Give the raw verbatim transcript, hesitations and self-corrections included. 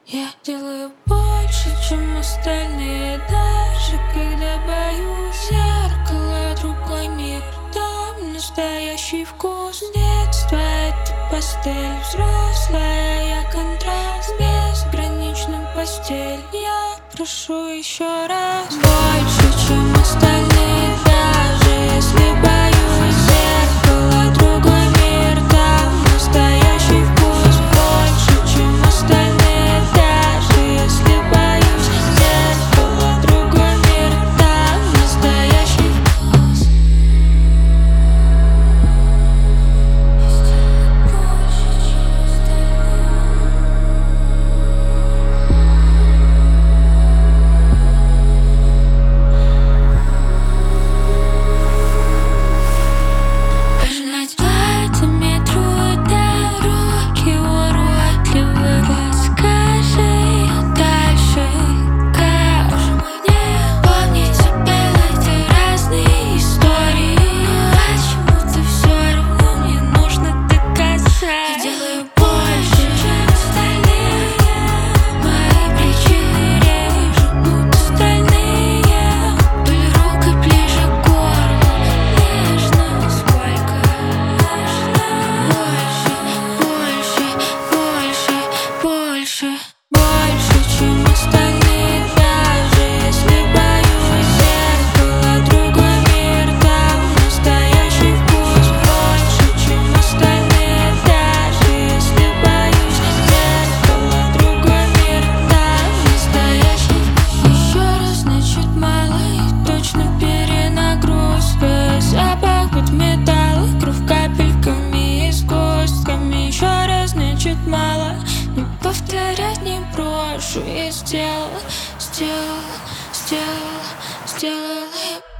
Я делаю больше, чем остальные, даже когда боюсь. Зеркало, другой мир, там настоящий вкус. Детство — это пастель, взрослая я контраст. Безграничным постель, я прошу еще раз. Больше, чем остальные, даже если боюсь. Зеркало, другой мир, там настоящий вкус. Больше, чем остальные, даже если боюсь. Зеркало, другой мир, там настоящий вкус. Пожинать пальцами трудно, руки уродливы. Подскажи дальше, как же мне помнить тебя, эти разные истории? Почему-то все равно мне нужно доказать. Я делаю больше, чем остальные. Мои плечи режут, будто стальные. Вдоль рук и ближе к горлу, нежно, сколько можно. Больше, больше, больше, больше. Больше, чем остальные, даже если боюсь. Зеркало, другой мир, там настоящий вкус. Больше, чем остальные, даже если боюсь. Зеркало, другой мир, там настоящий вкус. Еще раз, значит, мало и точно перенагрузка. Запах от металла, кровь капельками и с костками. Еще раз, значит, мало, но повторять не брошу. И сделала, сделала, сделала, сделала.